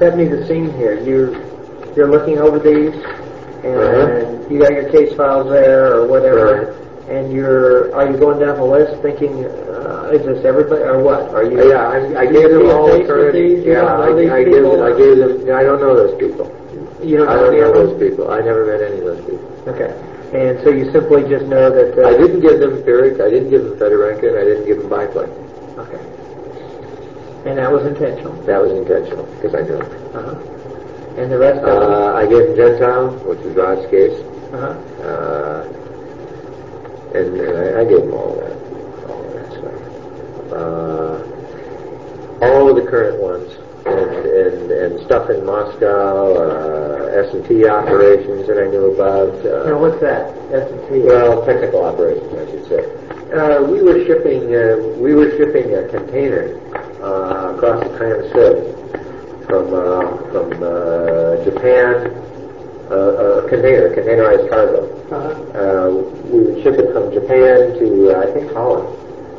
set me the scene here. You're looking over these, and you got your case files there or whatever, and are you going down the list thinking, is this everybody or what? Are you? Yeah, I gave them all current. I gave them. I don't know those people. You don't know I don't any know of those them? people. I never met any of those people. Okay. And so you simply just know that... I didn't give them Pyrrhic, I didn't give them Fedorenka, and I didn't give them biplane. Okay. And that was intentional? That was intentional, because I knew them. Uh-huh. And the rest of them? I gave them Gentile, which was Rod's case. Uh-huh. And I gave them all that stuff. All of the current ones. And stuff in Moscow, S&T operations that I knew about. Now, what's that? S&T? Well, technical operations, I should say. We were shipping a container across the Trans-Sib from Japan. A containerized cargo. We would ship it from Japan to I think Holland.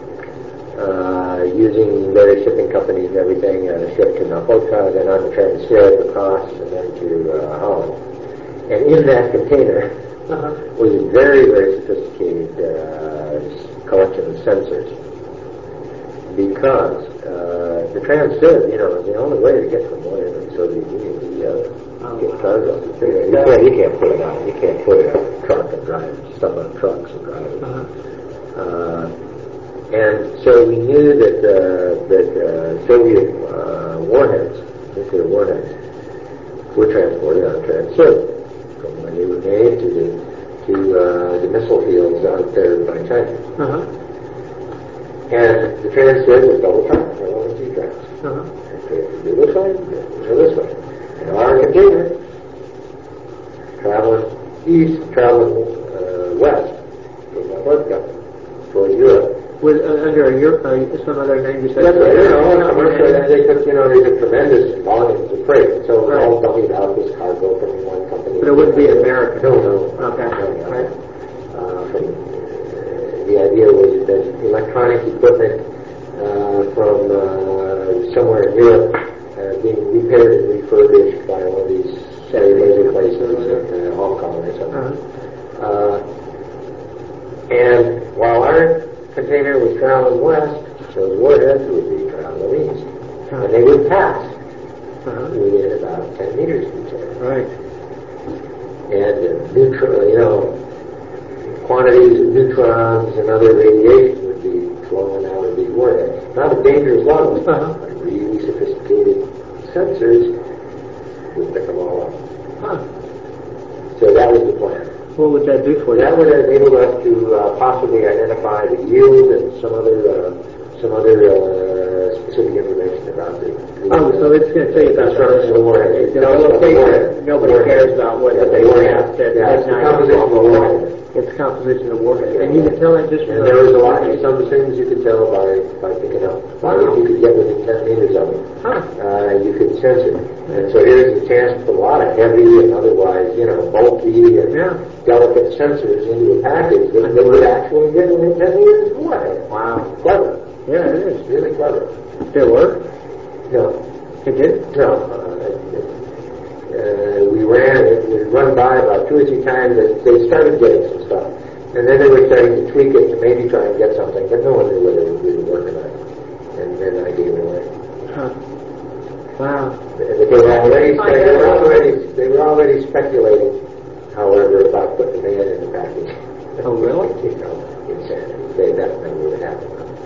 Using various shipping companies and everything, shipped to Napoca, then on the Trans-Sib across, and then to Holland. And in that container was a very, very sophisticated collection of sensors. Because the Trans-Sib, is the only way to get from one end of the Soviet Union to the other. Get cargo. You can't put it on. You can't put it on a truck and drive stuff on trucks and drive it. And so we knew that Soviet warheads, nuclear warheads, were transported on Trans-Sib from when they were made to the missile fields out there by China. And the Trans-Sib was double track. There wasn't two tracks. Okay, do this way, do this way. And our container traveling east, traveling west from Napoca towards Europe. With under some other name you said? That's right. They took tremendous volumes of freight. So it was all dummied out this cargo from one company. But it wouldn't be American. No. Okay. Right. The idea was that electronic equipment from somewhere in Europe being repaired and refurbished by one of these laser places in Hong Kong or something. And while our container was traveling west, those warheads would be traveling east. And they would pass within about 10 meters of each other. Right. And quantities of neutrons and other radiation would be flowing out of these warheads. Not at dangerous levels, but really sophisticated sensors would pick them all up. So that was the plan. What would that do for you? That would enable us to possibly identify the yield and some other specific information about the so it's going to tell you about construction of the warhead. Nobody cares about what they have at midnight. Composition of the warhead. It's composition of warhead. And you can tell that just from... And there was a lot of some things you could tell by picking up. If you could get within 10 meters of it, you could sense it. And so here's the chance to put a lot of heavy and otherwise, bulky and delicate sensors into a package that would actually get within 10 meters of warhead. Wow. Clever. Yeah, it is. Really clever. Did it work? No. It did? No. We run by about 2 or 3 times. They started getting some stuff. And then they were starting to tweak it to maybe try and get something, but no one knew whether it was really working or not. And then I gave it away. Wow. They were already speculating, however, about putting the man in the package. Oh, really? Insanity. That never would happen.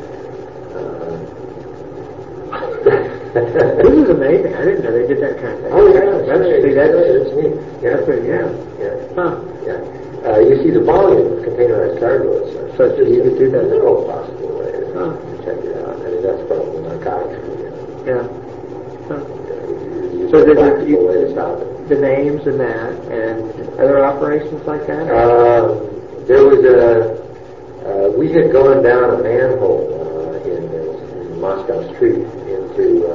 This is amazing. I didn't know they did that kind of thing. Oh, yeah. That's neat. Yeah. That's pretty, yeah. Yeah. You see the volume of containerized cargo is such that you could do that in no possible way to check it out. I mean, that's probably narcotics. Yeah. So the names and that, and other operations like that? There was we had gone down a manhole in Moscow Street into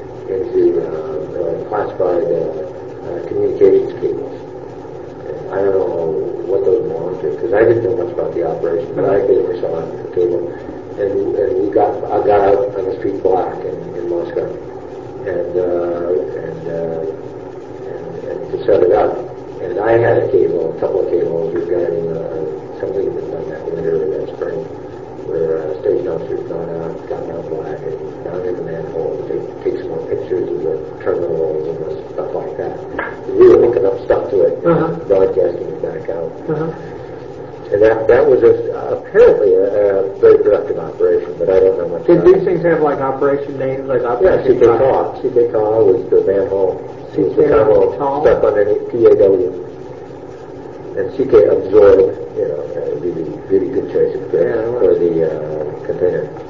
classified communications cables. And I don't know what those belonged to, because I didn't know much about the operation, but I occasionally saw the cable. And I got out on the street block in Moscow, and cable, a couple of cables regarding something that was done that winter or that spring, where stage dumpster's gone out black and down in the manhole. They take some more pictures of the terminals and the stuff like that. We were hooking up stuff to it, broadcasting it back out. And that was apparently a very productive operation, but I don't know much Did about these things have like operation names, like Yeah, Operation CK CK was the manhole. CK Tunnel stuff underneath PAW. And CK absorbed, really good choice of for the container.